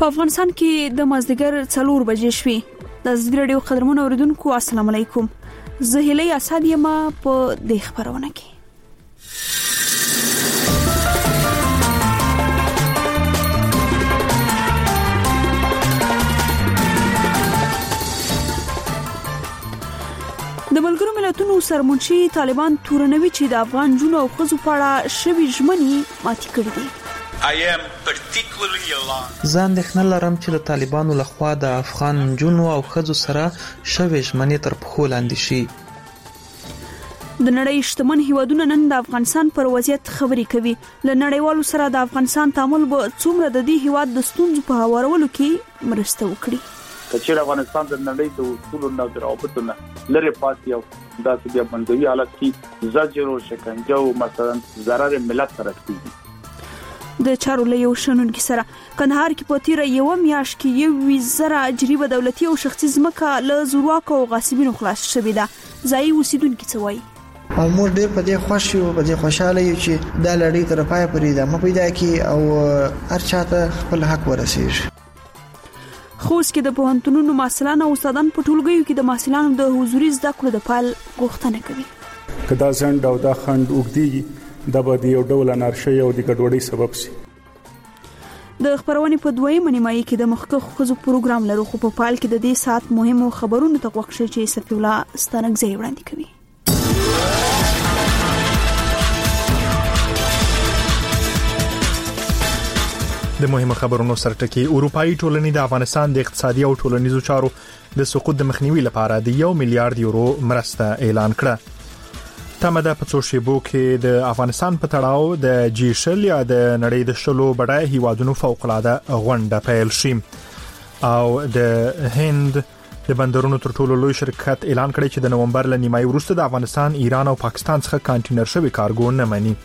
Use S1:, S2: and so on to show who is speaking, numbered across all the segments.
S1: په افغانستان کې د مازدیګر 4 بجې شوې. د زړه رادیو قدرمن اوریدونکو السلام علیکم. زه هلي اسد یم په دې خبرونه کې. د ملګرو ملتونو سرمنشي طالبان تورنوي چې د افغان جنو او خزو په اړه شوي ژمنې ماتې کړې دي.
S2: زه اندېښنه لرم چې د طالبانو لخوا د افغان جنو او خزو سره شوي ژمنې تر پښو لاندې شي.
S1: د نړۍ شتمن هیوادونه نن د افغانستان پر وضعیت خبرې کوي. له نړیوالو سره د افغانستان تعامل به څومره د دې هیواد د ستونزو په هوارولو کې مرسته وکړي.
S3: چې افغانستان د نړۍ د اصولو نه درابطو نه لري پاتې او داسې بیا بندوي حالت کې زجر او شکنجه او مثلا ضرر ملت سره کوي.
S1: د چارو له یو شنونکي سره کندهار کې په تیر یو میاشت کې 1,000 اجربه دولتي او شخصي ځمکه له زورواکو او غاصبینو خلاص شوې ده. ځایي اوسیدونکو څه وایي؟
S4: او موږ ډېر په دې خوښ یو، په دې خوشاله یو چې دا لړۍ تر پای پورې ده مو پیدا کی او هر چاته خپل حق ورسیږي.
S1: خوست کې د پوهنتونونو محصلان او استادان په ټولګیو کې د محصلانو د حضوري زده کړو د پال غوښتنه کوي.
S5: کدا ځند او دا خند وګدي د بده یو ډول انارشي او د ګډوډۍ سبب شي.
S1: د خبرونه په دویمه نیمایي کې د مخکخ خزو پروګرام لرو، خو په پال کې د دې سات مهمو خبرونو ته وښه چې صفی الله ستانګزي وړاندې کوي.
S6: د مهمو خبرونو سرټکی اروپאי ټولنې د افغانستان د اقتصادي او ټولنیزو چارو د سقوط د مخنیوي لپاره د 1 میلیارډ یورو مرسته اعلان کړه. تمه ده په څو شیبو کې د افغانستان په تړاو د جیشل یا د نړۍ د شلو بډای هیوادونو فوق‌العاده غونډه پیل شي. او د هند د بندرونو تر ټولو لوی شرکت اعلان کړی چې د نومبر ل نیمایي وروسته د افغانستان، ایران او پاکستان څخه کانټینر شوی کارګو نه مني.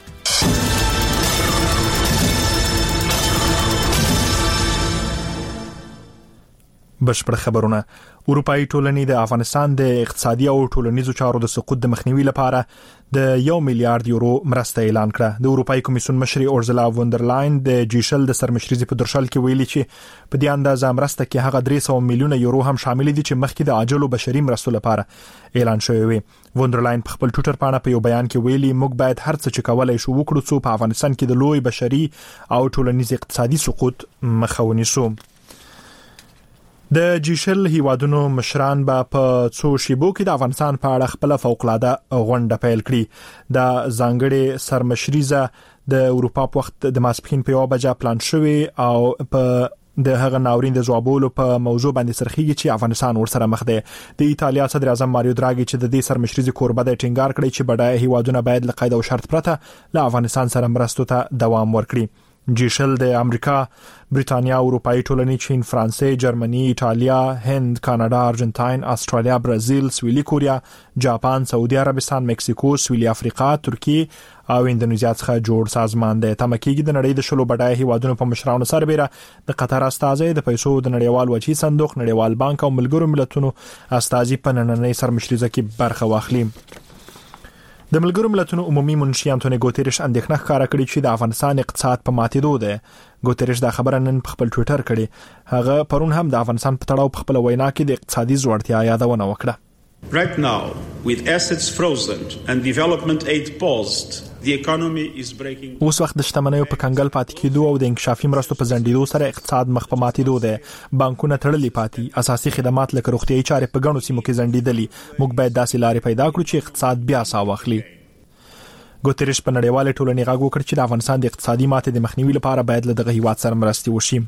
S6: بشپړ خبرونه. اروپאי ټولنې د افغانستان د اقتصادي او ټولنیزو چارو د سقوط د مخنیوي لپاره د 1 میلیارډ یورو مرسته اعلان کړه. د اروپאי کمیسیون مشر اورزلا وندرلاین د جیشل د سرمشريزي په درشل کې ویلي چې په دې اندازه مرسته کې هغه 300 میلیونه یورو هم شامل دي چې مخکې د عاجل بشري مرستو لپاره اعلان شوی وي. وندرلاین په خپل ټوئیټر باندې په یو بیان کې ویلي موږ باید هر څه چې کولای شو وکړو چې په افغانستان کې د لوی بشري او ټولنیز اقتصادي سقوط مخه ونیسو. د جیشل هیوادونو مشران به په څو شیبو کې د افغانستان په اړه خپل فوق‌العاده غونډه پیل کړي. د ځانګړي سرمشريزه د اروپا په وخت د ماسپښین په 1 بجه پلان شوی او په د هغه ناورین د جوابولو په موضوع باندې سرخیږي چې افغانستان ورسره مخ دی. د ایتالیا صدر اعظم ماریو دراګي چې د دې سرمشريزي کوربه د ټینګار کړی چې بډای هیوادونه باید له قید او شرط پرته له افغانستان سره مرستو ته دوام ورکړي. جیشل د امریکا، بریتانیا، اروپאי ټولنې، چین، فرانسې، جرمني، ایتالیا، هند، کاناډا، ارجنټاین، استرالیا، برازیل، سویلي کوریا، جاپان، سعودي عربستان، مکسیکو، سویلي افریقا، ترکیه او اندونیزیا څخه جوړ سازمان دی. تمکیږي د نړۍ د شلو بډای هیوادونو په مشرانو سربېره د قطر استازي، د پیسو د نړیوال وچی صندوق، نړیوال بانک او ملګرو ملتونو استازي په نننۍ سرمشريزه کې برخه واخلي. د ملګرو ملتونو عمومي منشي انټونی ګوتریش اندېښنه ښکاره کړې چې د افغانستان اقتصاد په ماتېدو دی. ګوتریش دا خبره نن په خپل ټوئیټر کړې. هغه پرون هم د افغانستان په تړاو په خپل وینا کې د اقتصادي ځوړتیا یادونه وکړه.
S7: Right now, with assets frozen and development aid paused, the economy is breaking.
S6: اوس وخت د شتمنیو په کنګل پاتې کېدو او د انکشافي مرستو په ځنډېدو سره اقتصاد مخ په ماتېدو دی. بانکونه تړلي پاتې، اساسي خدمات لکه روغتيایي چارې په ګڼو سیمو کې ځنډېدلي. موږ باید داسې لارې پیدا کړو چې اقتصاد بیا ساه واخلي. ګوتریش په نړیواله ټولنې غږ وکړ چې د افغانستان د اقتصادي ماتې د مخنیوي لپاره باید له دغه هیواد سره مرستې وشي.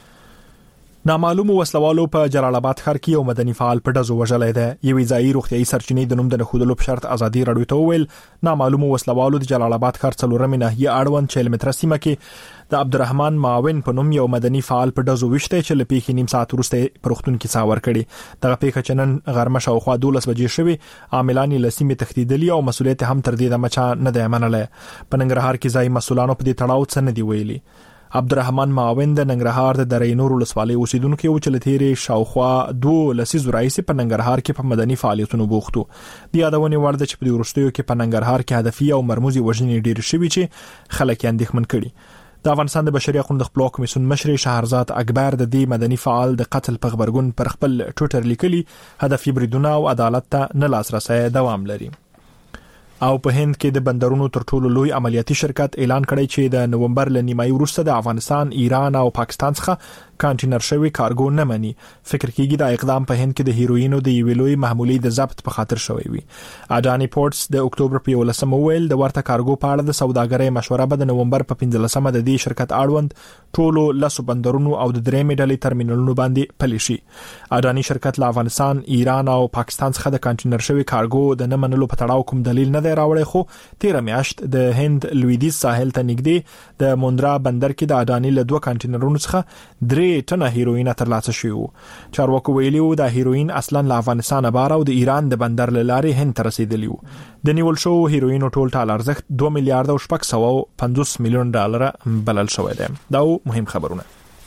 S6: نامعلومو وسلوالو په جلال آباد ښار کې یو مدني فعال په ډزو وژلې ده. یوې ځایي روغتيایي سرچینې د نوم د نښودلو په شرط ازادي راډیو ته وویل نامعلومو وسلوالو د جلال آباد ښار 4 ناحیه اړوند 40 متره سیمه کې د عبدالرحمن معاون په نوم یو مدني فعال په ډزو وشته چې لپیخي نیم ساعت وروسته پروختون کې څاور کړي. دغه پیښه چې نن غرمه شاوخوا 12 بجې شوې، عاملان یې لسیمه تخدیدلی او مسولیت هم تر دې د مچا نه دی منله. په ننګرهار کې ځای مسولانو په دې تړاو څه نه دی ویلي. عبدالرحمن معاون د ننګرهار د درې نور ولسوالۍ اوسیدونکو یو چې لتیری شاوخوا 2 لسیزو راځي په ننګرهار کې په مدني فعالیتونو بوختو. د یادونه ورده چې په دې ورستیو کې په ننګرهار کې هدفي او مرموزي وژنې ډېر شوي چې خلک یې اندېښمن کړي. د افغانستان د بشري حقوقو د خپلواک کمیسیون مشر شهرزاد اکبر د دې مدني فعال د قتل په خبرګون پر خپل ټوئیټر لیکلي هدفي بریدونه او عدالت ته نه لاسرسي دوام لري. او په هند کې د بندرونو تر ټولو لوی عملیاتي شرکت اعلان کړی چې د نومبر ل نیمایي وروسته د افغانستان، ایران او پاکستان څخه کانټینر شوی کارګو نه مني. فکر کیږي دا اقدام په هند کې د هیروینو د یوې لوی محمولي د ضبط په خاطر شوی وي. اډانی پورټس د اکتوبر په 11 ویل د ورته کارګو په اړه د سوداګرۍ مشوره به د نومبر په 15 د دې شرکت اړوند ټولو لاسو بندرونو او د درېمې ډلې ترمینالونو باندې پلي شي. اډانی شرکت له افغانستان، ایران او پاکستان څخه د کانټینر شوی کارګو د نه منلو په تړاو کوم دلیل نه دی راوړی، خو 13 میاشت د هند لویدیځ ساحل ته نږدې د موندرا بندر کې د اډانی له 2 کانټینرونو څخه 3 ټنه هیروین ترلاسه شوی وو. چارواکو ویلي وو د هیروین اصلا له افغانستان بار او د ایران د بندر له لارې هند ته رسیدلی وو. د نیول شو هیروین ټول ټال ارزښت 2 میلیارډ او 650 میلیون ډالر بلل شوی دی. دا مهم خبرونه.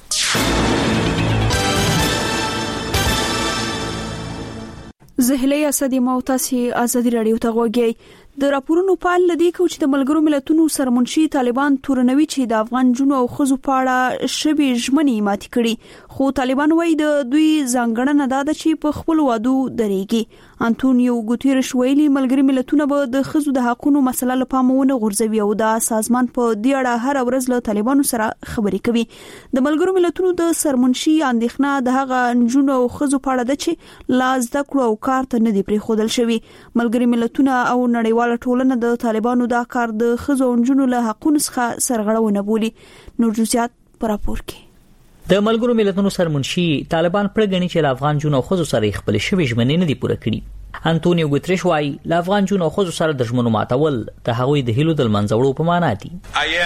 S1: زهلي اسدي موتاسي ازادي رادیو ته غوږی. د راپورونو په اړه لدی کو چې د ملګرو ملتونو سرمنشي طالبان تورنوي چې د افغان جنو او خزو په اړه شبي ژمنې ماتي کړي، خو طالبان وایي د دوی ځانګړنه ده چې په خپل وادو درېږي. انټونیو ګوتيرش ویلي ملګري ملتونه به د خزو د حقوقو مسله لپاره ونه غورځوي او د سازمان په دې اړه هر ورځ له طالبانو سره خبرې کوي. د ملګرو ملتونو د سرمنشي اندېښنه د هغه جنو او خزو په اړه ده چې لاس د کړو او کار ته نه دی پرې خودل شوی. ملګري ملتونه او نړیوال ټولنه د طالبانو دا کار د خزو او جنو له حقوقو څخه سرغړونه بولي. نور جزئیات پر راپور کې.
S8: د ملګرو ملتونو سرمنشي طالبان پرګنی چې د افغان جنو او خزو سره خپل شوی ژمنې نه دی پوره کړی. انټونیو ګوتریش وايي له افغان جنو او خزو سره د ژمنو ماتول د هغوی د هیلو د منځوړو په معنا دي.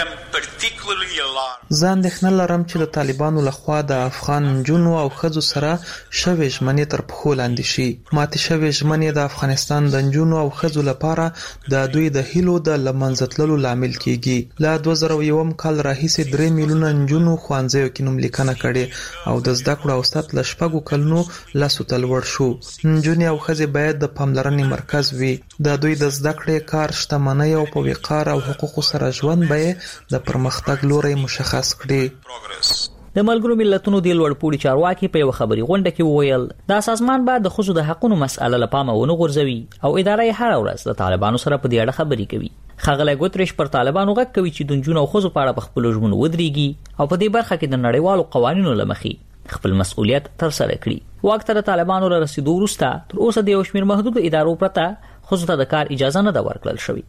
S2: ځان د خنل لرم چې د طالبانو لخوا د افغان جنو او خزو سره شوی ژمنې تر پخو لاندې شي. ماته شوی ژمنې د افغانستان د جنو او خزو لپاره د دوی د هیلو د لمنځتللو لامل کیږي. له 2001 کال راهیسې 3 میلیونه جنو خوانځيو کې نوم لیکنه کړي او د زده کړو او ستاسو لشپګو کلونو لاسو تلور شو. جنو او خزې باید د پاملرنې مرکز وي. د دوی د زده کړې، کار، شتمنۍ او په وقار او حقوقو سره ژوند به د پرمختګ لوري مشخص کړي.
S8: د ملګرو ملتونو د لوړپوړي چارواکي په یو خبري غونډه کې وویل دا سازمان بعد د خصوصي د حقوقو مسأله لپاره ونه غورځوي او ادارې هر ورځ د طالبانو سره په دې اړه خبرې کوي. خغله ګوتریش پر طالبانو غږ کوي چې د جنونو او خزو په اړه په خپل ژوند ودرېږي او په دې برخه کې د نړیوالو قوانینو لمخې خپل مسؤلیت تر سره کړي. وخت د طالبانو را رسیدو وروسته تر اوسه د یو شمېر محدود ادارو پرته خزو ته د کار اجازه نه ده ورکړل شوې.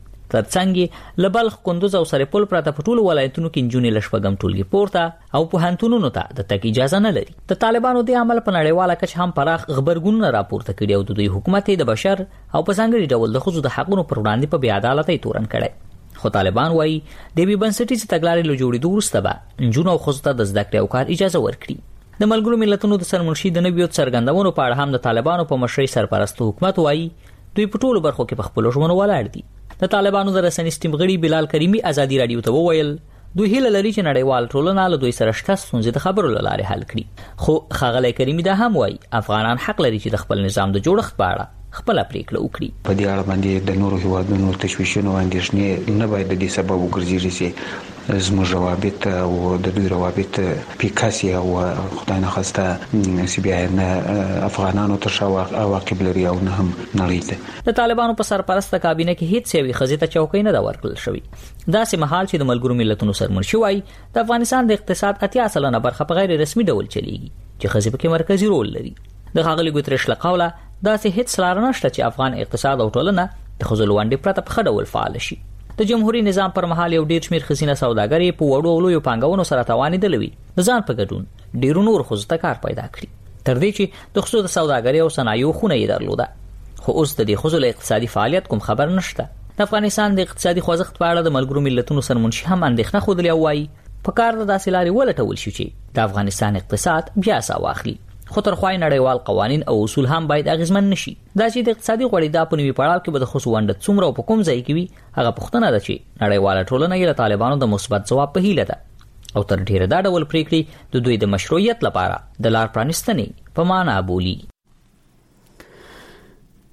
S8: ترڅنګ لبلخ، کندوز او سرپل پرته په ټولو ولایتونو کې جنونې لشپګم ټولګي پورته او په هنتونو ته د تک اجازه نه لري. د طالبانو د عمل په نړیواله کچه هم پراخ خبرګونونه راپورته کړي او د دوی حکومت د بشر او په ځانګړي ډول د خزو د حقوقو پر وړاندې په بې عدالتۍ تورن کړي. خو طالبان وایي د بي بنسټیز تګلارې له جوړېدو وروسته به جنونو او خزو ته د زده کړې او کار اجازه ورکړي. د ملګرو ملتونو د سرمنشي د نویو څرګندونو په اړه هم د طالبانو په مشرۍ سرپرست حکومت وایي دوی په ټولو برخو کې په خپل ژوند ولاړ دي. د طالبانو د رسنۍ سټیم بلال کریمی ازادي رادیو ته وویل دوی هیله لري چې نړیوال ټولنه له دوی سره شته ستونزې د خبرو لاره حل کړي. خو خغله کریمی دا هم وایي افغانان حق لري چې د خپل نظام د جوړښت په اړه خپل پریکړه وکړي.
S9: په دې اړه باندې د نورو هیوادونو تشویشونو اندېښنې نه باید د دې سبب وګرځي چې زموږ روابط او د دوی روابط پیکاسي او خدای نه خواسته سی بیا نه افغانانو ته شاو عواقب لري او نه هم نړۍ ته.
S8: د طالبانو په سرپرسته کابینه کې هیڅ یوې ښځې ته چوکۍ نه ورکړل شوې. داسې مهال چې د ملګرو ملتونو سرمنشي وایي د افغانستان د اقتصاد 80% برخه په غیر رسمي ډول چلیږي چې ښځې پکې مرکزی رول لري. د ښاغلي ګوتریش له قوله داسې هیڅ لار نشته چې افغان اقتصاد او ټولنه د ښځو له ونډې پرته په ښه ډول فعال شي. د جمهوریت نظام پر مهال یو ډیر شمېر ښځینه سوداګرې په وړو او لویو پانګونو سره توانېدلې وي. د ځان په ګډون ډیرو نور ښځو ته کار پیدا کړي تر دې چې د ښځو د سوداګرۍ او صنایعو خونه یې درلوده. خو اوس د دې ښځو له اقتصادي فعالیت کوم خبر نشته. د افغانستان د اقتصادي خوځښت په اړه د ملګرو ملتونو سرمنشي هم اندېښنه ښودلې او وایي په کار د داسې لارې ولټول شي چې د افغانستان اقتصاد بیا سا واخلي. خو ترخوای نړیوال قوانین او اصول هم باید اغیزمن نشي. دا چې د اقتصادي غوړېدا په نوي پړاو کې به د خصوصي ونډه څومره او په کوم ځای کې وي هغه پوښتنه ده چې نړیواله ټولنه یې له طالبانو د مثبت ځواب په هیله ده او تر ډیره دا ډول پریکړې د دوی د مشروعیت لپاره د لار پرانیستنې په معنا بولي.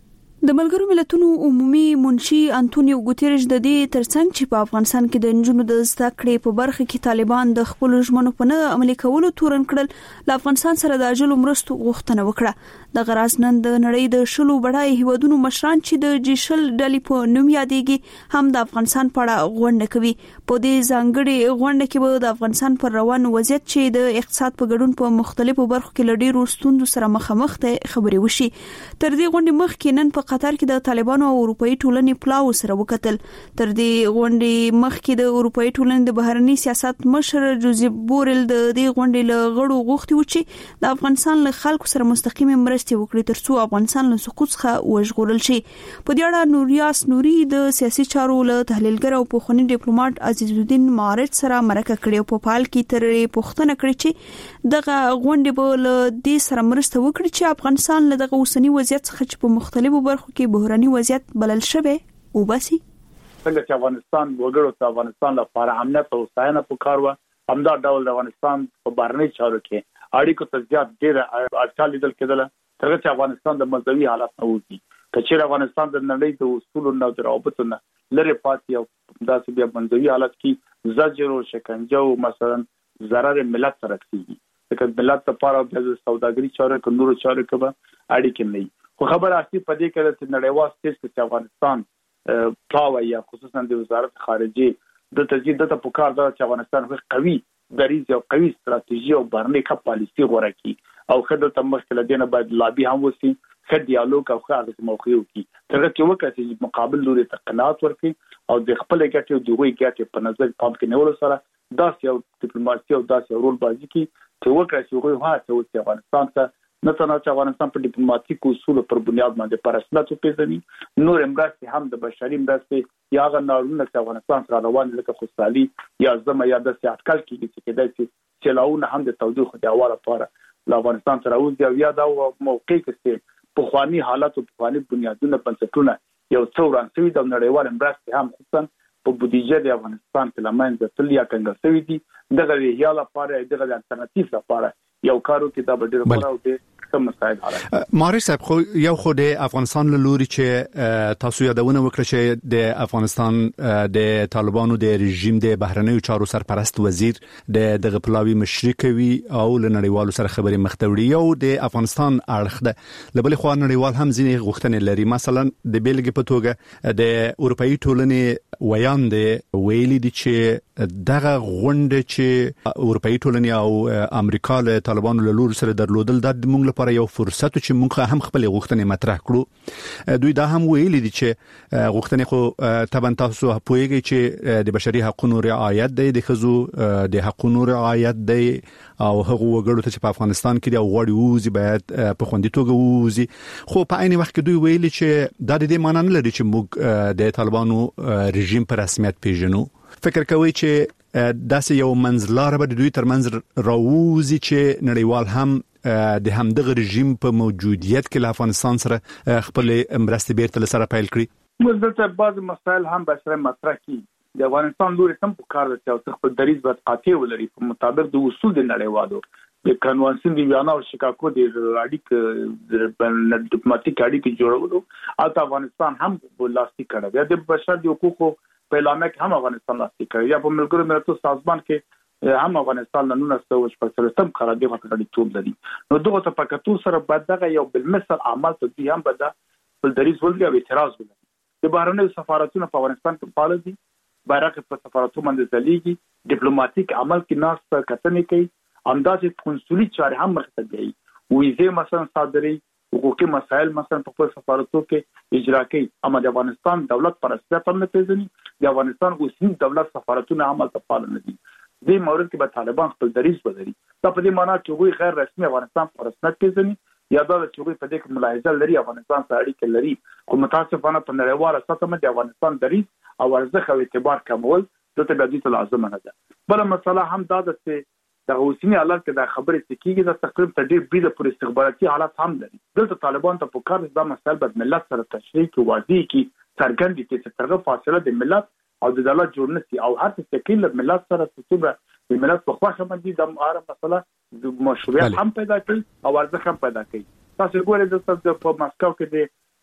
S1: د ملګرو ملتونو عمومي منشي انټونیو ګوتيريش د دې ترڅنګ چې په افغانستان کې د نجونو د زده کړې په برخه کې طالبان د خپل ژمنو په نه عملي کولو تورن کړل، له افغانستان سره د اجل مرستو غوښتنه وکړه. د غراز نن د نړۍ د شلو بډای هیوادونو مشران چې د جیشل ډلې په نوم یادېږي هم د افغانستان په اړه غونډه کوي. په دې ځانګړي غونډه کې به د افغانستان پر روان وضعیت چې د اقتصاد په ګډون په مختلفو برخو کې له ډېرو ستونزو سره مخامخ دي خبرې وشي. تر دې غونډې مخکې نن په قطر کې د طالبانو او اروپאי ټولنې پلاو سره وکتل. تر دې غونډې مخکې د اروپאי ټولنې د بهرنی سیاست مشر جوزيف بورل د دې غونډې له غړو غوښتي و چې د افغانستان له خلکو سره مستقیم مرستې وکړي ترڅو افغانستان له سقوط څخه وژغورل شي. په دې اړه نوریاس نوري د سیاسي چارو له تحلیلګر او پوخنی ډیپلوماټ عزیز الدین معارض سره مرکه کړې. په پال کې ترې پوښتنه کړې چې دغه غونډې به له دې سره مرسته وکړي چې افغانستان له دغه اوسنی وضعیت څخه چې په مختلفو برخو کې بحراني وضعیت بلل شوی او باسي.
S3: څنګه چې افغانستان وګړو ته افغانستان لپاره امنیت او ساينه پکار و، همدا ډول د افغانستان په بهرنی چارو کې اړیکو ته زیات ډیر اړتیا لیدل کېدله. ترڅو چې افغانستان د مزوي حالت نه وځي، کچېر افغانستان د نړۍ د اصولو او روابطو نه لري پاتې او داسې بیا مزوي حالت کې زجر او شکنجه او مثلا ضرر ملت سره کیږي. ځکه ملت لپاره د سوداګري چارو کې نورو چارو کې به اړیکې نه وي. خو خبر اصلي په دې کې چې نړیوال سټیج کې افغانستان پلاوی یا خصوصا د وزارت خارجه د تجدید د پکار د افغانستان قوي دریځ او قوي ستراتیژي او بهرنی کا پالیسي غوړه کی او خدای ته مشکل دینه باید لابي هم وسی خد ډیالوګ او خاصه موقع وکي ترڅو چې وکړي چې مقابل لوري ته قناعت ورکړي او د خپل ګټې او د وی ګټې په نظر پام کې نیول سره داسې یو ډیپلوماسي او داسې رول بازی کی چې وکړي چې هغه هڅه وکړي افغانستان ته نه تنها افغانستان په ډیپلوماټیک اصول پر بنیاد باندې پر رسمیت پیژني، نور امراسي هم د بشري مرستې یا غنارونه چې افغانستان سره روان لکه خوشحالي یا زما یا د سیاحت کې چې کېدای چې لاونه هم د تودوخه د اواله لپاره له افغانستان سره اوس یا دا موقع کې په خواني حالت او په خواني بنیادونه بنسټونه یو څو ورانسوي د نړیوال مرستې هم خصوصا په بودیجه د افغانستان کې لمن د تل یا کنګل سوي دي دغه یا لپاره دغه الټرناتیو لپاره یو کارو کې دا ډېر غوړ او ډېر کم مساعد حالت.
S10: ماري صاحب خو یو خو د افغانستان له لوري چې تاسو یادونه وکړه چې د افغانستان د طالبانو د رژیم د بهرنیو چارو سرپرست وزیر دغه پلاوی مشري کوي او له نړیوالو سره خبرې مختوړي او د افغانستان اړخ ده لبل خو نړیوال هم ځینې غوښتنې لري. مثلا د بیلګې په توګه د اروپאי ټولنې ویان دی ویلي دي چې دغه غونډه چې اروپאי ټولنې او امریکا له طالبانو له لوري سره درلودل د موږ لپاره یو فرصت چې موږ هم خپل غوښتنې مطرح کړو. دوی دا هم ویلي دي چې غوښتنې خو طبعا تاسو پوهیږئ چې د بشري حقوقو رعایت دی، د ښځو د حقوقو رعایت دی او هغه وګړو ته چې په افغانستان کې د غوړي ووزي باید په خوندي توګه ووزي. خو په عین وخت کې دوی ویلي چې دا د دې معنی نه لري چې موږ د طالبانو رژیم په رسمیت پیژنو. فکر کوي چې داسې یو منځلاره به دوی ترمنځ راووزي چې نړیوال هم د همدغه رژیم په موجودیت کې له افغانستان سره خپل مرستې بیرته سره پیل کړي.
S3: مزدته بعض مسائل هم بشره مطرح کی د افغانستان لوري تم په کار د خپل دریځ باید قاطع ولري په مطابق د اصول د نړیوالو د کنوانسیون دی ویانا او شیکاګو د اړیک د ډیپلوماټیک اړیکې جوړولو او افغانستان هم ولاسي کړی د بشر د حقوقو په اعلان کې هم افغانستان لاسي کړی یا په ملګرو ملتونو سازمان کې هم افغانستان له 1946 کال د غوښتنې لري. نو دغه ته پکاتو سره بعد دغه یو بل مثل عمل ته دي هم بد بل دریز ولګي او اعتراض ولري. د بهرنیو سفارتونو په افغانستان کې فعال دي، بیرغ په سفارتونو باندې ځلیږي، ډیپلوماټیک عمل کې ناس کتنې کوي، اندازې کنسولي چارې هم مخته دي، ویزه مثلا صادري، حقوقي مسائل مثلا په خپل سفارتونو کې اجرا کوي. اما د افغانستان دولت پر اساس هم نه پیژني، د افغانستان اوسنی دولت سفارتونه عمل ته فعال نه دي. دې مورد کې به طالبان خپل دریځ بدلي. دا په دې معنی چې وی غیر رسمي افغانستان پر رسمیت پیژني یا دا چې وی په دې کې ملاحظه لري افغانستان سره اړیکې لري. خو متاسفانه په نړیواله سطح باندې افغانستان دریځ او ارزښت او اعتبار کمول دته به د لازم نه ده. بل مسله هم دا ده چې د اوسنی حالت کې د خبرې سکیږي د تقریبا تدبیر بيد پر استخباراتي حالات هم لري. دلته طالبان ته په کار د مسایل بد ملت سره تشریح کې واضح کی څرګند دي چې ترغه فاصله د ملت او د دولت جوړنسي او هر څه کې له ملت سره څه د ملت په خواخه باندې د هر مسله د مشروعیت هم پیدا کوي او ارزښت هم پیدا کوي. تاسو ګورئ د په مسکو کې د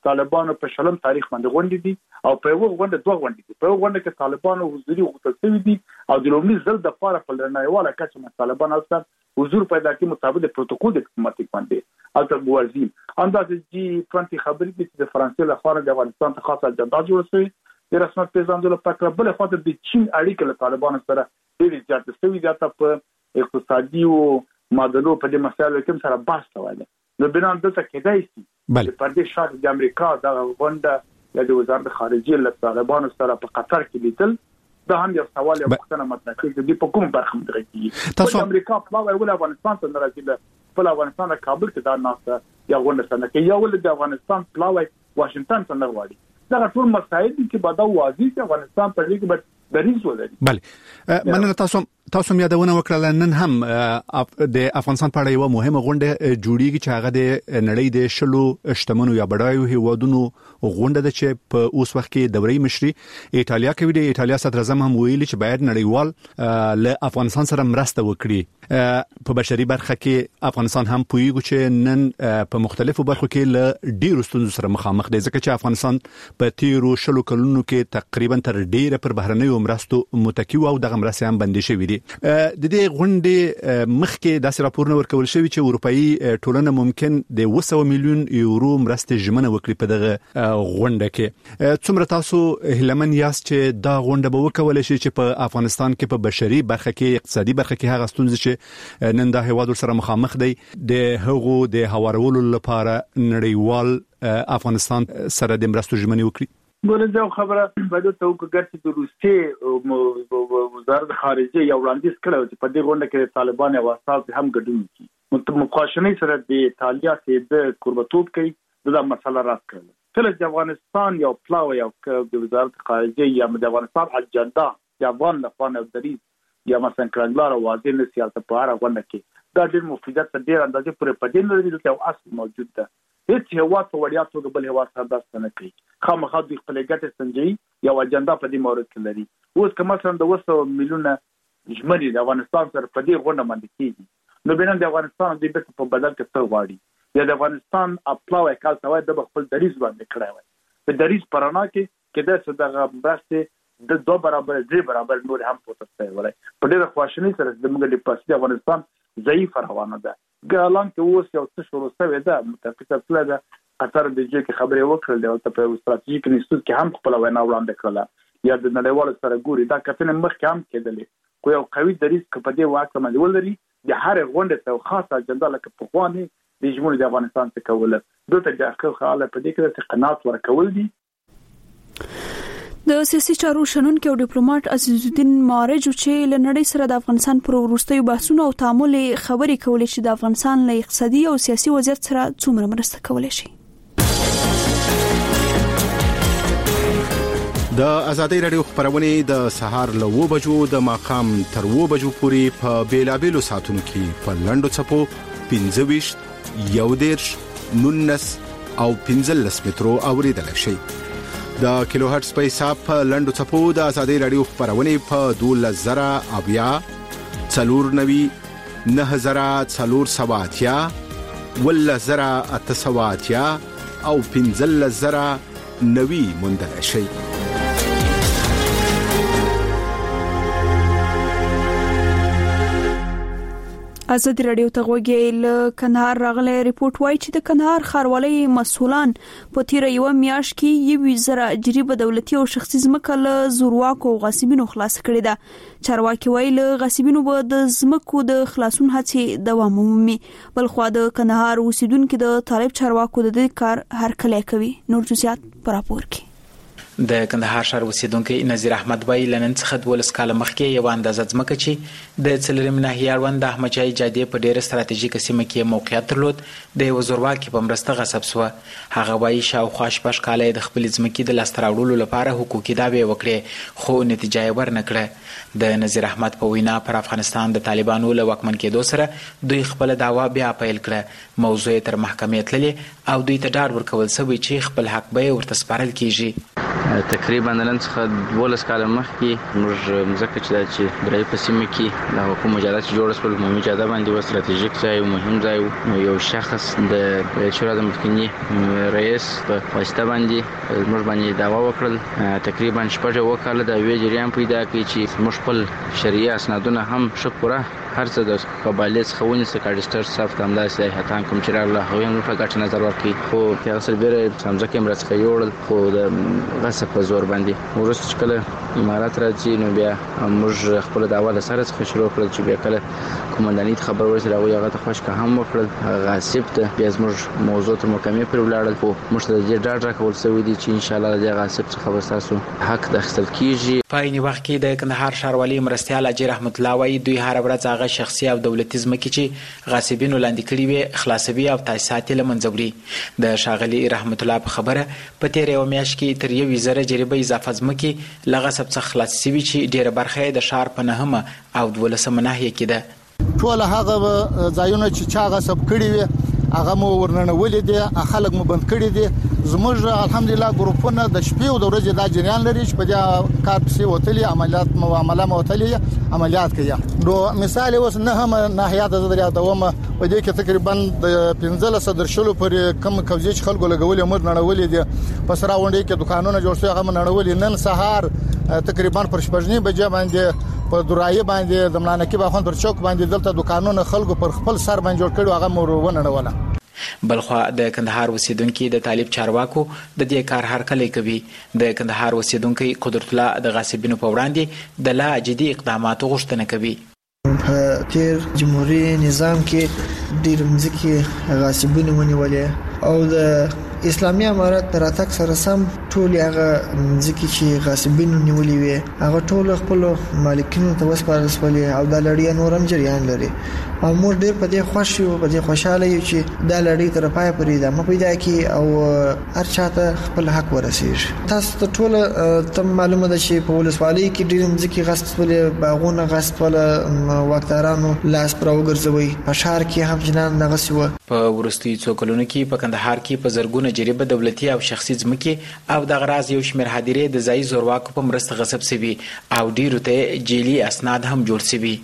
S3: طالبانو په شلم تاریخ باندې غونډې دي او په یو غونډه دوه غونډې دي. په یو غونډه کې طالبانو حضوري غوښتل شوی دي او د لومړي ځل د لپاره په نړیواله کچه باندې طالبان اصلا حضور پیدا کړي مطابق د پروتوکول ډیپلوماټیک باندې البته موازی اندازې G20 خبرې دي چې د فرانسې لخوا د افغانستان ته خاصه اجنډا جوړه شوې د رسمت پیژندلو په بل خاطر د چین اړیکې له طالبانو سره ډېرې زیاتې شوې دي حتی په اقتصادي او معادلو په دې مسایلو کې سره بحث کوي. نو بنان دلته کېدای شي چې پر دې شرط د امریکا د غونډه د وزارت خارجه له طالبانو سره په قطر کې لیدل دا هم یو سوال یو مختلف مطرح کیږي د په کوم برخه مدرکي تاسو امریکا په ول افغانستان ته راځي په افغانستان د کابل کې دا ناسه یا غونډه څنګه کې یو ول د افغانستان پلاوی واشنگټن څخه غواړي دا ټول مسایل چې په دا واضح چې افغانستان په دې کې دریز ولري.
S10: بله مننه تاسو یادونه وکړه نن هم د افغانستان په اړه یو مهمه غونډه جوړیږي چې هغه د نړۍ د شلو شتمنو یا بډایو هیوادونو غونډه ده چې په اوس وخت کې دوري مشري ایتالیا کوي. د ایتالیا صدر اعظم هم ویلي چې باید نړیوال له افغانستان سره مرسته وکړي. په بشري برخه کې افغانستان هم پویږي چې نن په مختلفو برخو کې له ډیرو ستونزو سره مخامخ دی ځکه چې افغانستان په تیرو شلو کلونو کې تقریبا تر ډیره پر بهرنیو مرستو متکی او دغه مرستې هم بندي شوې دي. د دې غونډې مخکې داسې راپورونه ورکول شوی چې اروپאי ټولنه ممکن د 200 میلیون یورو مرستې ژمنه وکړي په دغه غونډه کې. څومره تاسو هیلمن یاست چې دا غونډه به وکول شي چې په افغانستان کې په بشري برخه کې اقتصادي برخه کې هغه ستونزې چې نن د هیوادو سره مخامخ دي د هغو د هوارولو لپاره نړیوال افغانستان سره د مرستو ژمنه وکړي؟
S3: ګورځو خبره باید ته وګورئ چې د روسي وزارت خارجه یو وړاندیز کړو چې په دې غونډه کې طالبان او اساس هم ګډون کوي. مقاشنې سره د ایتالیا سره د قربتوب کوي دا مسله راځي. کله چې افغانستان یو پلاوی او د وزارت خارجه یا د افغانستان اجنډا د افغان لپاره دریز یا مثلا کړنګلار او واضح نه سیاست په اړه غونډه کې دا ډېر مفیدات ډېر اندازې پورې پدې نه لري چې یو اصل موجود ده. هیڅ هیواد په وړیا توګه بل هیواد سره داسې نه کوي. خامخا د خپل ګټې سنجي یو اجنډا په دې مورد کې لري. اوس که مثلا د 200 میلیونه ژمنې د افغانستان سره په دې غونډه باندې کېږي نو بینن د افغانستان د بیت په بدل کې څه غواړي یا د افغانستان اپلاوي کال سوای د خپل دریز باندې کړای وي. په دریز پرانا کې کده څه دغه برسته د 2 برابر 3 برابر نور هم پوتنسیال ولای. په ډېر خواشنۍ سره د موږ د پاسې افغانستان ضعیف روانه ده. ګالان کې اوس یو څه شروع شوی ده متفقه پله ده قطر د جې کې خبرې وکړل او ته په استراتیژیک انسټیټیوټ کې هم خپل وینا وړاندې کړله یا د نړیوالو سره ګوري دا کتنه مخکې هم کېدلې خو یو قوي دریځ په دې واقع باندې ولري د هر غونډه ته خاصه اجنډا لکه په خواني د جمهوریت د افغانستان څخه کوله دته د اخر خاله په دې کې د قناعت ورکول دي.
S1: د سیاسي چارو شنونکو او ډیپلوماټ عزیز الدین مارج چې لنړی سره د افغانستان پر وروستیو بحثونو او تعامل خبرې کولې چې د افغانستان له اقتصادي او سیاسي وضعیت سره څومره مرسته کولای شي.
S11: د ازادي رادیو خبرونه د سهار له 9 بجو د ماقام تر 9 بجو پورې په بیلابیلو ساعتونو کې په لندو چپو 15 19 او 15 مترو اوریدل شي. د کیلو هرتز په حساب په لندو چپو د ازادي رادیو خبرونه په 12000 اویا 490 9470 ولزرا اتسواتیا او 15000 نوي مندل شي.
S1: ازادي رادیو ته غوږی له کندهار راغلی ریپورت وایي چې د کندهار ښاروالۍ مسؤلان په تیر یو میاشت کې 1000 جریبه دولتي او شخصي ځمکه له زورواکو او غاصبینو خلاص کړې ده. چارواکي وایي له غاصبینو به د ځمکو د خلاصون هڅې دوام ومومي. بل خو د کندهار اوسیدونکو د طالب چارواکو د دې کار هرکلی کوي. نور جزئیات پر راپور کې
S12: د کندهار ښار اوسیدونکو نذیر احمد وایي لنن څخه 12 کال مخکې یو اندازه ځمکه چې د څلورم ناحیه اړوند د احمدشاهي جادې په ډیره ستراتیژیکه سیمه کې موقعیت درلود د یو زورواکي په مرسته غصب شو. هغه وایي شاوخوا شپږ کاله د خپل ځمکې د لاسته راوړلو لپاره حقوقي دعوې وکړې خو نتیجه یې ورنه کړه. د نذیر احمد په وینا پر افغانستان د طالبانو له واکمن کېدو سره دوی خپل دعوا بیا پیل کړه. موضوع تر محکمې تللې او دوی ته ډاډ ورکول شوی چې خپل حق به ورته سپارل کیږي.
S13: تقریبا نن څخه 12 کال مخکې موږ مزکه چې درې په سیمه کې د حکومت مجالات جوړ شول مهمه جاده باندې و ستراتیژیک ځای او مهم ځای نو یو شخص د شورا د مخکنی رئیس په واسطه باندې موږ باندې دعوا وکړل تقریبا شپږ وکاله د وی جریان پیدا کړي چې موږ خپل شریعه اسنادونه هم شکره هر څه د قبایل څخه ونیسه کارډسټر صاحب تم داسې هتان کوم چې الله هو هم په ګټه نظر ورکړي خو په اصل بیره څنګه کې مرسته یوړل خو د غصب په زور باندې ورسته کله امارات راځي نو بیا موږ خپل دعوا د سره څخه شروع کړل چې بیا کله کومندانیت خبر ورسره راوي هغه ته خوشک هم وکړل غاصب ته بیا موږ موضوع ته محکمې پر ولاړل خو موږ ته د ډاډ راکول سوي دي چې ان شاء الله د غاصب څخه وساسو حق د اخیستل کیږي
S12: په این وخت کې د کندهار ښاروالي مرستيال اجي رحمت الله وايي دوی هر ورځ هغه شخصي او دولتي ځمکې چې غاصبینو لاندې کړي وي خلاصوي او تاسیسات یې لمنځوري د شاغلي رحمت الله په خبره په تیر یو میاشت کې تر 1,000 جریبه اضافه ځمکې لغصب څخه خلاص شوي چې ډیره برخه د شهر په نهمه او 12مه ناحیه کې ده
S14: ټول هغه ځایونه چې چا غصب کړي وي هغه مو ورننه ولې دي خلک مو بند کړي دي زموږ الحمدلله ګروپونه د شپې او د ورځې د جریان لري چې په دې کار پسې وتلي عملیات معامله وتلي عملیات کوي نو مثال اوس نه هم ناحیات د دریا دومه په دې کې تقریبا د 15 درشلو پر کم کوزي خلکو لګولې مر نړولې دي په سره وندې کې دکانونه جوړ شوی هغه نړولې نن سهار تقریبا پر شپږنی بجې باندې په درایي باندې د ملانکی باخون پر چوک باندې دلته دکانونه خلکو پر خپل سر باندې جوړ کړي هغه مور ونړوله
S12: بلخوا د کندهار اوسیدونکو د طالب چارواکو د دې کار هرکلی کوي د کندهار اوسیدونکو قدرت الله د غاصبینو په وړاندې د لا جدي اقداماتو غوښتنه کوي
S4: په تیر جمهوریت نظام کې ډیر مځکې غاصبینو ونیولې او د اسلامي امارات تر اتک سره سم ټول هغه ځکه چې غاصبینو نیولې وي هغه ټول خپل مالکینو ته وسپارل شول او د لړۍ نورم جریان لري او موږ ډېر په دې خوښ یو په دې خوشاله یو چې د لړۍ تر پای پورې د ما پیدا کی او هر چاته خپل حق ورسیږي تاسو ته ټول تم معلومه ده چې په ولسوالۍ کې ډېر ځکه غاصبول باغونه غاصبول وکټارانو لاس پر وګرځوي په شهر کې هم جنان نغسي و
S12: په ورستي څوکلونو کې په کندهار کې په زرګونه جریبه دولتي او شخصي ځمکې او د غراض یو شمېر هدیرې د ځای زورواکو په مرسته غصب شوي او ډیرو ته جیلی اسناد هم جوړ شوي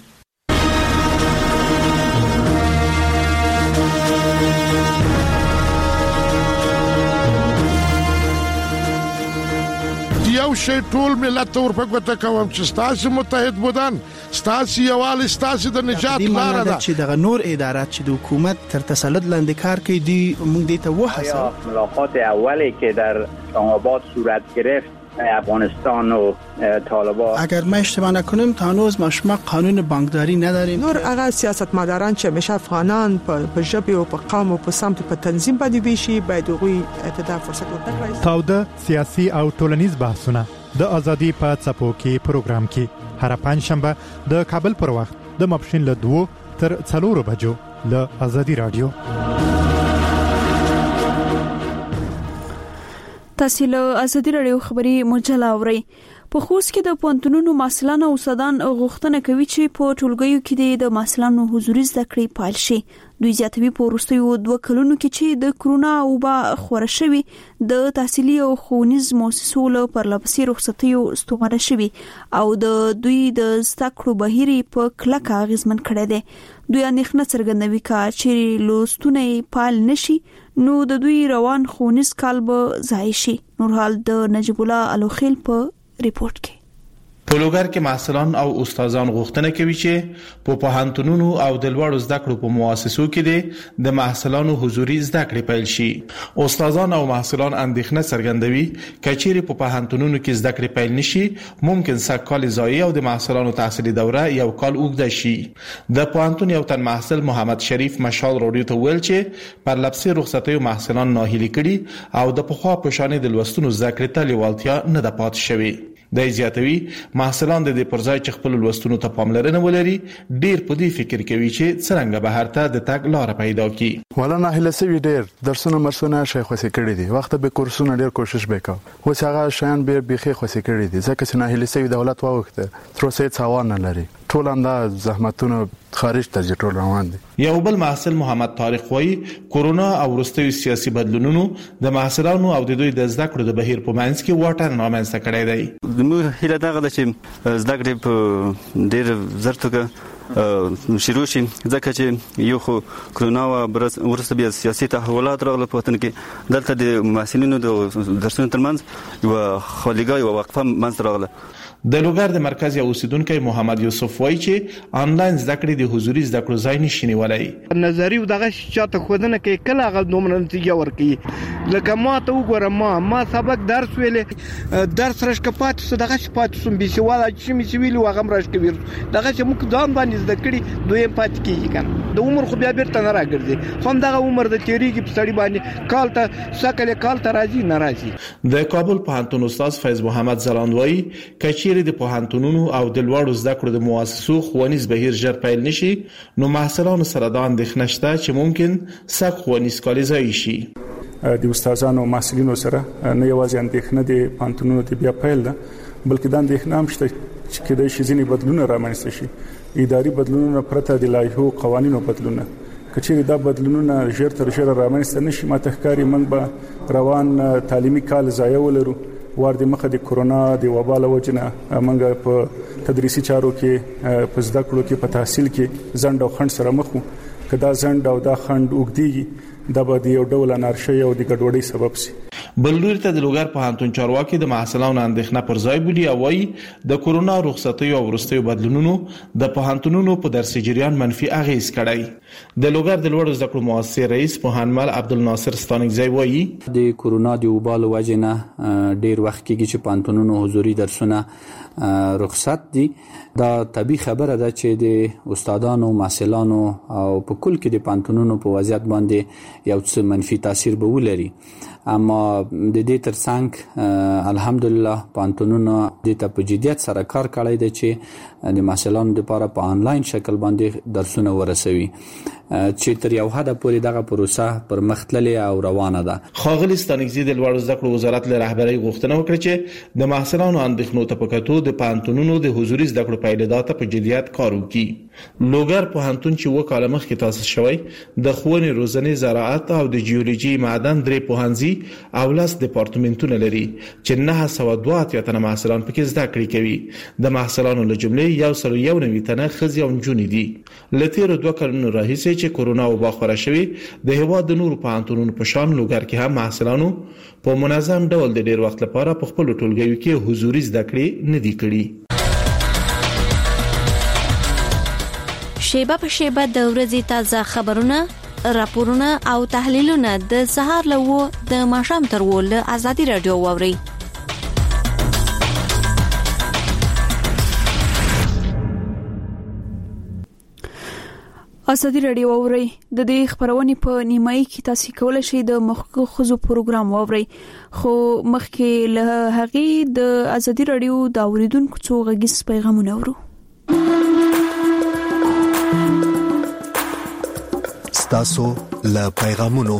S15: یو شی ټول ملت ورپګوته کوم چې ستاسو متحد بودن ستاسو یوال ستاسو د نجات لار ده
S16: چې د نور ادارات چې د حکومت تر تسلط لاندې کار کوي دی موږ دې ته وحسه
S17: ملاقات اولی که در اسلام‌آباد صورت گرفت افغانستان و طالبان
S16: اگر ما اشتباه نکنم تا هنوز ما قانون بانکداری نداریم
S18: نور هغه سیاستمداران چې همیشه افغانان په ژبه او په قوم او په سمت په تنظیم باندې ویشي باید غوي اعتدال فرصت ورکړي
S6: تاوده سیاسي او ټولنیز بحثونه د ازادي په څپو کې پروګرام کې هر پنځشنبه د کابل پر وخت د ماپښین له 2 تر 4 بجو له ازادي رادیو
S1: تاسو له ازادي رادیو خبري مجله اورئ په خوست کې د پونتونونو مسلانه او استادان غوښتنه کوي چې په ټولګیو کې د مسلانو حضوري زده کړې پیل شي دوی زیاتوي په وروستیو 2 کلونو کې چې د کرونا او با خور شوي د تحصیلي او ښوونیز مؤسسو له پرلپسې رخصتیو ستومانه شوي او د دوی د زده کړو بهیر په کلکه اغیزمن کړی دی دوی اندېښنه څرګندوي چې لوستونه پیل نشي نو د دوی روان ښوونیز کال به ضایع شي نور حال د نجیب الله الوخیل په ریپورت کې
S19: په لوګر کې محصلان او استادان غوښتنه کوي چې په پوهنتونونو او د لوړو زده کړو په مؤسسو کې د محصلانو حضوري زده کړې پیل شي استادان او محصلان اندېښنه څرګندوي چې په پوهنتونونو کې زده کړې پیل نشي ممکن سکهال ضایع او د محصلانو تحصیلي دوره یو کال اوږده شي د پوهنتون یو تن محصل محمد شریف مشال رادیو ته ویل چې پر لپسې رخصتیو محصلان ناهیلي کړي او د پخوا په شان د لوستونو زده کړې ته لیوالتیا نه ده پاتې شوې د زیاتوي محصلان د پرځای چې خپل لوستونو ته پاملرنه ولري ډیر په دې فکر کوي چې څنګه بهر ته د تګ لار پیدا کړي
S20: ولا نه هله سوي ډیر درسونه مرسونه شي خو سې کړی دي وخت به کورسونه ډیر کوشش وکاو و چې هغه شیان به بيخي خو سې کړی دي ځکه چې نه هله سوي دولت واوخته تر څه څوان نه لري ټول هم زحمتونه خارج ته ټول روان دي.
S19: یو بل محصل محمد طارق وایي کورونا او وروستیو سیاسي بدلونونو د محصلانو او د دوی د زده کړو د بهیر په منځ کې واټن رامنځته کړی دی.
S21: زموږ هیله دغه ده چې زده کړې په ډېر زر توګه شروع شي، ځکه چې یو خو کرونا وروسته بیا سیاسي تحولات راغله په وطن کې، دلته د محصلینو د درسونو ترمنځ یوه خالیګاه یوه وقفه منځته راغله.
S19: د لوګر د مرکز یو اوسیدونکی محمد یوسف وایي چې آنلاین زده کړې د حضوري زده کړو ځای نشي نیولی.
S22: نظري دغه چاته ښودنه کوي کله هغه دومره نتیجه ورکوي. لکه ما ته وګوره، ما سبق درس ویلې، درس راشکه پاتې سو، دغه پاتې سوم بېسواده چې مې چې ویلي هغه هم راشکه ویل، دغه چې موږ ځان باندې زده کړي دویم پاتې کېږي که نه. د عمر خو بیا بیرته نه راګرځي، خو همدغه عمر د تېرېږي په سړي باندې، کال ته سکل کال ته راځي نه راځي.
S19: د کابل پوهنتون استاد فیض محمد زلاند وایي که چیرې د پوهنتونونو او د لوړو زده کړو د مؤسسو ښوونیز بهیر ژر پیل نشي، نو محصلانو سره دا اندېښنه شته چې ممکن سږ ښوونیز کال ضایع شي.
S5: د استادانو او محصلینو سره نه یوازې اندېښنه د پوهنتونونو د بیا پیل ده، بلکې دا اندېښنه هم شته چې کېدای شي ځینې بدلونونه رامنځته شي، اداري بدلونونه پرته د لایحو قوانینو بدلونه. که چیرې دا بدلونونه ژر تر ژره رامنځته نشي، ماته ښکاري موږ به روان تعلیمي کال ضایع ولرو. واردې مخه د کورونا د وبا له وجې نه موږ په تدریسي چارو کې، په زده کړو کې، په تحصیل کې ځنډ او خنډ سره مخ وو. که دا ځنډ او دا خنډ اوږدېږي، دا به د یو ډول انارشۍ او د ګډوډۍ سبب شي.
S19: بل لوري ته د لوګر پوهنتون چارواکي د محصلانو اندېښنه پر ځای بولي او وایي د کورونا رخصتیو او وروستیو بدلونونو د پوهنتونونو په درسي جریان منفي اغېز کړی. د لوګر د لوړو زده کړو مؤسسې رئیس پوهنمل عبدالناصر ستانکزی وایي
S23: د کورونا د وبا له وجې نه ډېر وخت کېږي چې پوهنتونونو حضوري درسونه رخصت دي. دا طبیعي خبره ده چې د استادانو، محصلانو او په کل کې د پوهنتونونو په وضعیت باندې یو څه منفي تاثیر به ولري، اما د دې ترڅنګ الحمدلله پوهنتونونو دې ته په جدیت سره کار کړی دی چې د محصلانو لپاره په آنلاین شکل باندې درسونه ورسوي، چې تر یو حده پورې دغه پروسه پر مخ تللې او روانه ده.
S19: ښاغلي ستانکزي د لوړو زده کړو وزارت له رهبرۍ غوښتنه وکړه چې د محصلانو اندېښنو ته په کتو د پوهنتونونو د حضوري زده کړو پیلېدا ته په جدیت کار وکړي. لوګر پوهنتون چې 2 کاله مخکې تاسیس شوی، د ښوونې، روزنې، زراعت او د جیولوژي، معدن 3 پوهنځي او 10 ډیپارټمنټونه لري چې 902 تنه محصلان پکې زده کړې کوي. د محصلانو له جملې 191 تنه ښځې او نجونې دي. له تېرو 2 کلونو راهیسې چې کورونا وبا خوره شوې، د هېواد د نورو پوهنتونونو په شان لوګر کې هم محصلانو په منظم ډول د ډېر وخت لپاره په خپلو ټولګیو کې حضوري زده کړې نه دي کړي.
S24: شیبه په شیبه د ورځې تازه خبرونه، راپورونه او تحلیلونه د سهار له 9 د ماښام تر 10 له ازادي رادیو واوري.
S1: ازادي رادیو واوري. د دې خبرونه په نیمایي کې تاسو کولای شئ د مخکې خزو پروګرام واوري، خو مخکې له هغې د ازادي رادیو د اوریدونکو څو غږیز پیغامونه اورو.
S25: تاسو له پیغامونو.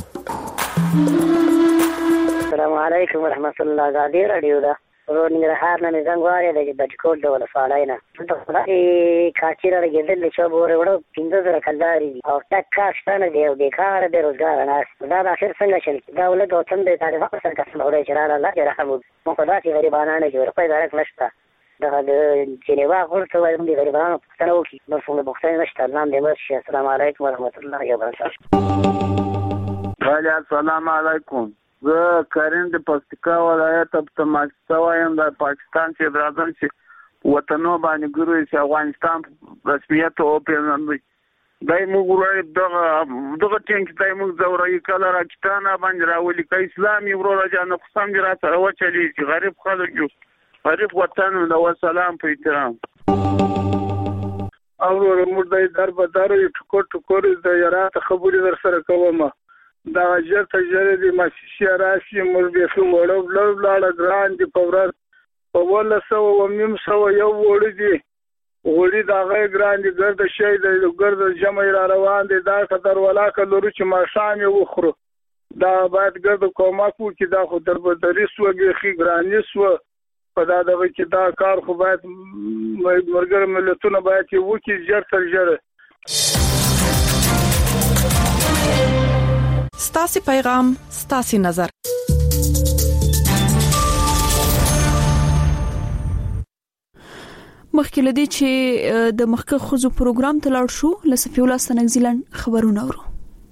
S26: السلام علیکم ورحمت الله. ازادي رادیو دا ننګرهار نه زنګ واره د بچکوټ د ولسوالۍ نه د خدای کاچیره لګیدل چې وره وړو 15 کلداري او ټک کاشتنه دی او د کار د روزګار نه دا اخر څنګه شل دا ولې دوتم د تاریخ سره کسب اوري چې را الله جل رحمه مو خدای غریبانه نه جوړ په دارک نشته د جنیوا ورته وایم د غریبانو پښتنه وکي نو څنګه پښتنه نشته. نام دې مرشي. السلام علیکم ورحمت الله وبرکاته.
S27: وعليكم السلام علیکم. زه کریم د پکتیکا ولایت په ماکستا وایم د پاکستان چې برادر چې وطنو باندې ګوري چې افغانستان رسمیت او پیژندل دای موږ ورای دغه ټینګ دای موږ زورای کله راکټانه باندې راولي ک اسلامي ورو راځنه قسم دې را سره وچلی چې غریب خلک یو غریب وطن له سلام په احترام
S28: او موږ د در په دار یو ټکور د یارات خبرې در سره کوم دا جر تجربه دي ماشي راشي موږ به څو وړو لاړه ګران دي په ورځ په ولا سو و مم سو یو وړي دي وړي دا غي ګران دي ګرد شي د ګرد جمع را روان دي دا قدر ولا کلوري چې ما شام یو خرو دا باید ګرد کوماکو چې دا خو در په دریس وږي خي ګرانیس و په دا دغه چې دا کار خو باید مرګر ملتونه باید یو کې ژر تر ژره.
S18: ستاسو پیغام ستاسو نظر.
S1: مخکې لدی چې د مخکې خزو پروګرام ته لاړ شو لسفي الله سنګزیلن خبرونه اورو.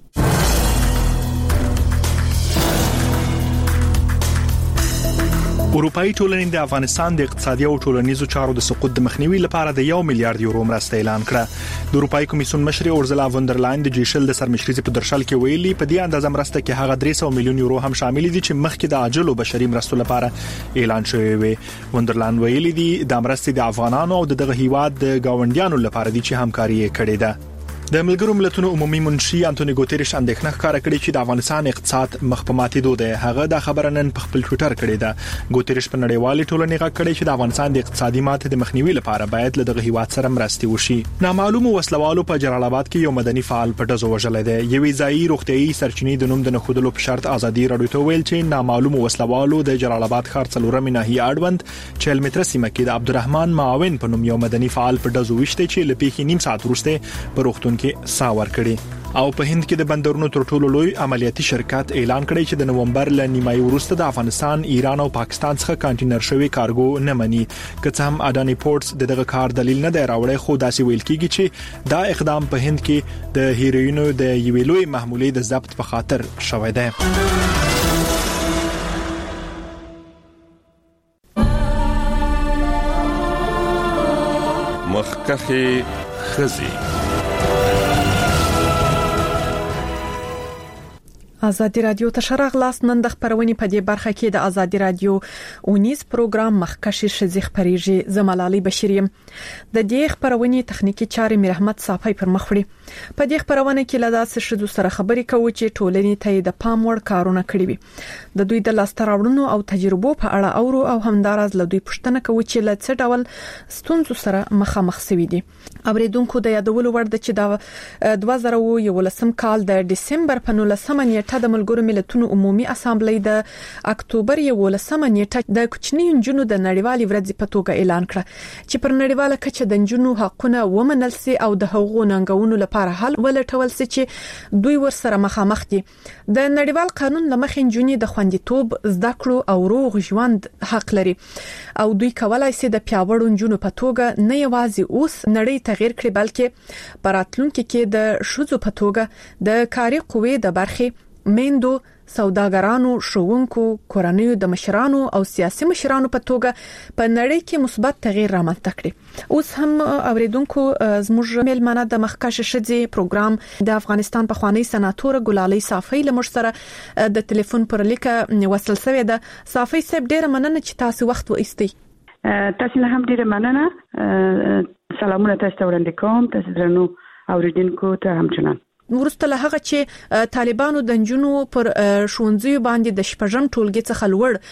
S6: اروپאי ټولنې د افغانستان د اقتصادي او ټولنیزو چارو د سقوط د مخنیوي لپاره د 1 میلیارډ یورو مرسته اعلان کړه. د اروپאי کمیسیون مشر اورزلا وندرلاین د جیشل د سرمشري په درشل کې ویلي په دې اندازه مرسته کې هغه 300 میلیون یورو هم شامل دي چې مخکې د عاجلو بشري مرستو لپاره اعلان شوی وي. وندرلاین ویلي دي د مرستې د افغانانو او دغه هیواد د گاونډیانو لپاره دي چې همکاري کړې ده. د ملګرو ملتونو عمومي منشي انټونی ګوتریش اندېښنه ښکاره کړې چې د افغانستان اقتصاد مخ په ماتېدو دی. هغه د خبره نن په خپل ټوئیټر کړې ده. ګوتریش په نړیوالي ټولنې غږ کړی چې د افغانستان د اقتصادي ماتې د مخنیوي لپاره باید له دغه هیواد سره مرستې وشي. نامعلوم وسلوالو په جلال آباد کې یو مدني فعال په ډزو وژل دی. یوې ځایي روغتيایي سرچینې د نوم د نخودلو په شرط ازادي راډیو ته ویل چې نامعلوم وسلوالو د جلال آباد ښار څلورمې ناحیه اړوند 40 متره سیمه کې د عبدالرحمن معاون په نوم یو مدني فعال په ډزو وشته چې لپیخي نیم ساعت وروسته په روغتون کې ساور او په هند کې د بندرونو تر ټولو لوی عملیاتي شرکت اعلان کړی چې د نومبر ل نیمایي وروسته د افغانستان، ایران او پاکستان څخه کانټینر شوی کارګو نه مني. که څه هم اډانی پورټس دغه کار دلیل نه دی راوړی، خو داسې ویل کیږي چې دا اقدام په هند کې د هیروینو د یوې لوی محمولې د ضبط په خاطر شوی دی.
S2: مخکخي خزي
S18: ازادي رادیو ته شرغلاس نن د خبرونې په دې برخه کې د ازادي رادیو اونیز پروګرام مخکشي شزي خبريږي. زملالي بشریم د دې خبرونې تخنیکی چارې میر احمد صافی پر مخ وړي. په دې خبرونه کې لداسه شذو سره خبرې کوي چې ټولنې ته د پام وړ کارونه کړی وي. د دوی د لاستراوړنو او تجربو په اړه اورو او همدارز له دوی پوښتنه کوي چې له څه ډول ستونزو سره مخامخ شوي دي. اوریدونکو د یادولو وړ د چې د 2011 کال د ډسمبر په 19 نیټه د ملګرو ملتونو عمومي اسامبلې د اکتوبر 11 نیټه د کوچنی نجونو د نړیوالې ورځې په توګه اعلان کړ چې پر نړیواله کچه د نجونو حقونه ومنل سي او د حقوقو ننګونو لپاره حل ولټول سي چې دوی ورسره مخامخ دي. د نړیوال قانون لمخې نجونې د خوندیتوب، زده کړو او روغ ژوند حق لري او دوی کولای سي د پیاوړو نجونو په توګه نه یوازې اوس نړۍ تغیر کړي بلکې براتلونکو کې د شذو په توګه د کاري قوې د برخې میندو، سوداګرانو، شوونکو، کورنیو د مشرانو او سیاسي مشرانو په توګه په نړۍ کې مثبت تغیر رامنځته کړي. اوس هم اوریدونکو زموږ ملمنه د مخکش شذي پروګرام د افغانستان په خوانی سناتور ګلالي صافی له مشتره د ټلیفون پر لیکه وصل شوې ده. صافی صاحب ډیره مننه چې تاسو وخت وایستئ.
S3: تاسو له هم ډیره مننه. سلامونه تاسو ته وړاندې کوم. تاسو درنو اوریدونکو ته همچنان
S18: ورسته له هغه چې طالبانو د نجونو پر ښوونځي باندې د شپږم ټولګي څخه لوړ